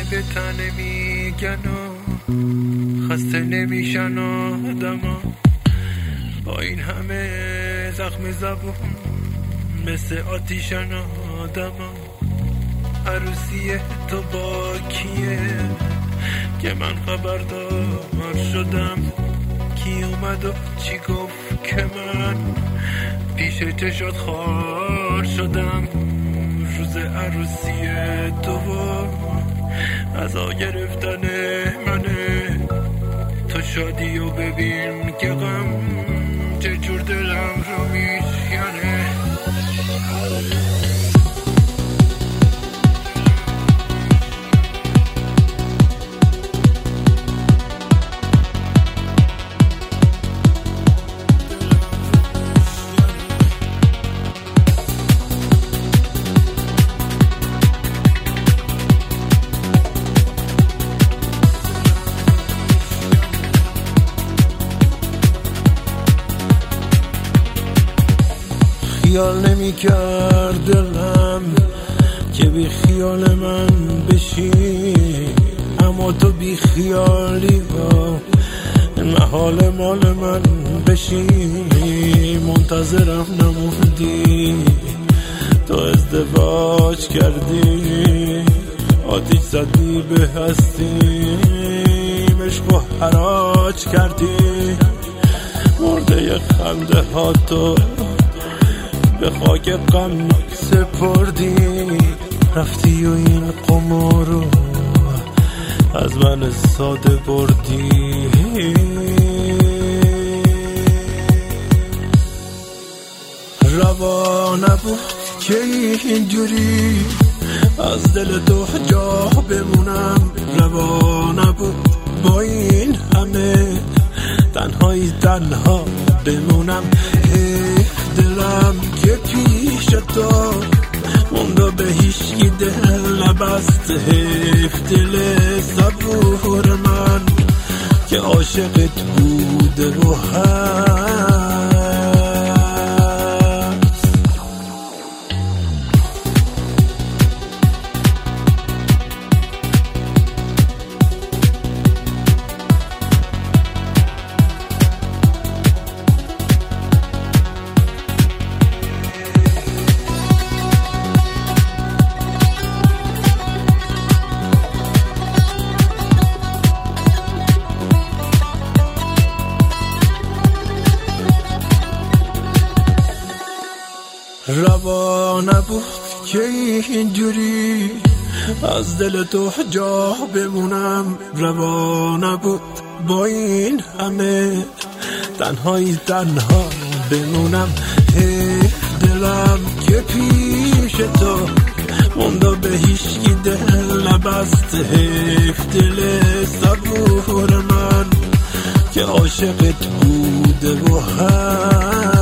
به تن میگن و خسته نمیشن آدما، با این همه زخم زبون مثل آتیشن آدما. عروسی تو با کیه که من خبردار شدم؟ کی اومد و چی گفت که من پیش چشات خوار شدم؟ روز عروسی تو عزا گرفتن منه، تو شادی و ببین که غم چجور دلم رو میشکنه. خیال نمی کرد دلم که بی خیال من بشی، اما تو بی خیالی با محال مال من بشی. منتظرم نموندی، تو ازدواج کردی، آتیش زدی به هستی، عشق و حراج کردی. مرده خنده ها تو به خاک غم سپردی، رفتی و این قمار رو از من ساده بردی. روا نبود که اینجوری از دل تو جا بمونم، روا نبود با این همه تنهایی تنها بمونم. دلم که پیش تو مونده به هیچکی دل نبست، حیف دل صبور من که عاشقت بوده و هست. روا نبود که اینجوری از دل تو جا بمونم، روا نبود با این همه تنهایی تنها بمونم. دلم که پیش تو مونده به هیچکی دل نبست، حیف دل صبور من که عاشقت بوده و هست.